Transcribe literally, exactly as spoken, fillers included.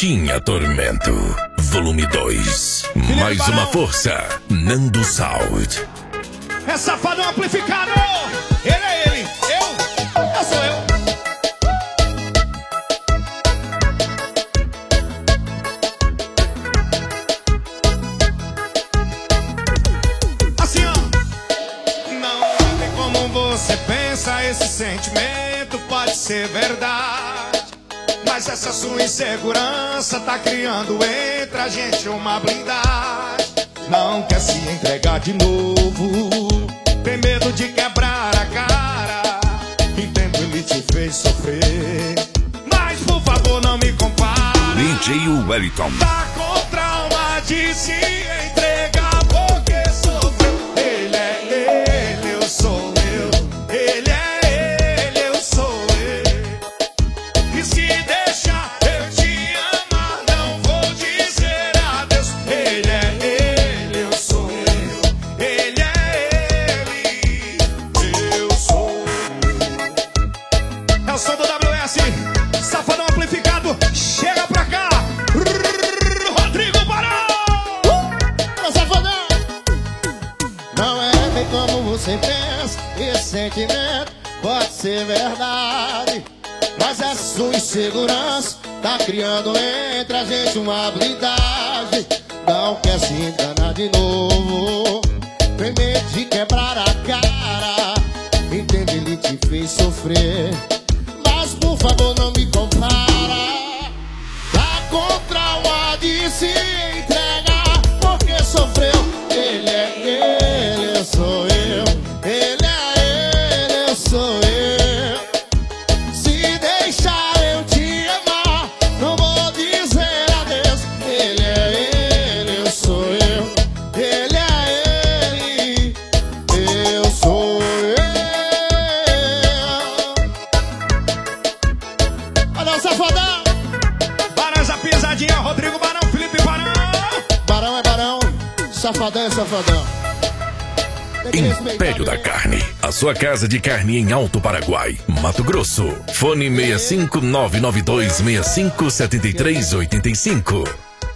Tinha Tormento, volume dois. Mais uma força, Nando Sound. É Safadão amplificado. Ele é ele, eu, eu sou eu. Assim, ó. Não é como você pensa, esse sentimento pode ser verdade. Mas essa sua insegurança tá criando entre a gente uma blindagem. Não quer se entregar de novo, tem medo de quebrar a cara. Entendo, ele te fez sofrer, mas por favor não me compara. D J Wellington. Tá com trauma de se entregar porque sofreu. Ele é ele, eu sou eu. Ele é ele, eu sou eu. E se deixar eu te amar, não vou dizer adeus. Ele é ele, eu sou eu. Ele é ele, eu sou eu. É o som do W S, Safadão amplificado. Chega pra cá, Rodrigo Barão. Ô, Safadão! Não é bem como você pensa, esse sentimento pode ser verdade. Mas essa sua insegurança tá criando entre a gente uma blindagem. Não quer se enganar de novo, tem medo de quebrar a cara. Entende, ele te fez sofrer, mas por favor não me compara. Tá com trauma de se entregar porque sofreu. Ele é ele, eu sou eu. Ele é ele, eu sou eu. Se deixar eu te amar, não vou dizer adeus. Ele é ele, eu sou eu. Ele é ele, eu sou eu. Olha o Safadão. Barões a pisadinha, Rodrigo Barão, Felipe Barão. Barão é barão, Safadão é safadão. Tem que respeitar Império da bem. Carne, a sua casa de carne em Alto Paraguai, Mato Grosso. Fone seis cinco nove nove dois seis cinco sete três oito cinco.